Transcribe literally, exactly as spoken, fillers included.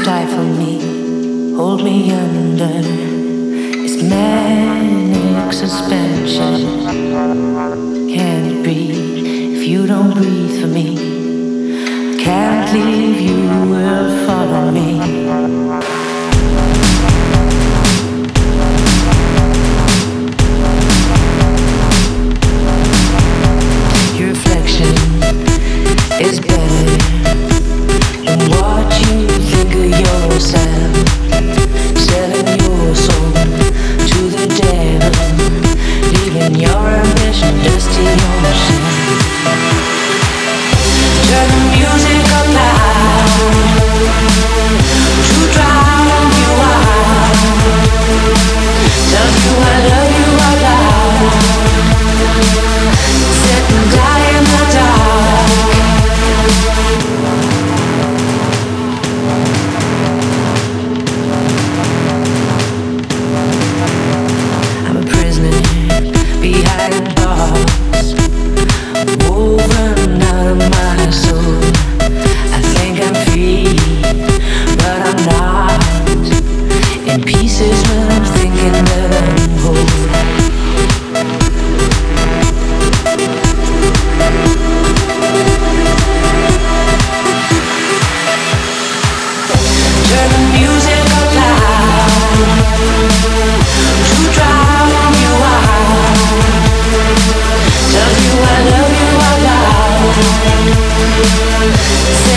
stifle me, hold me under. It's manic suspension. Can't breathe if you don't breathe for me. Can't leave, you will follow me. Your reflection is better than what you think of yourself. Selling your soul to the devil, leaving your ambition just to yourself. Turn the music up loud to drown you out. Tell you I love you out loud. Sit and die in the dark. I'm a prisoner behind bars, woven out of my soul. I think I'm free, but I'm not. In pieces when I'm thinking that I'm whole. Turn the music up loud to drown you out. Tell you I love you out loud.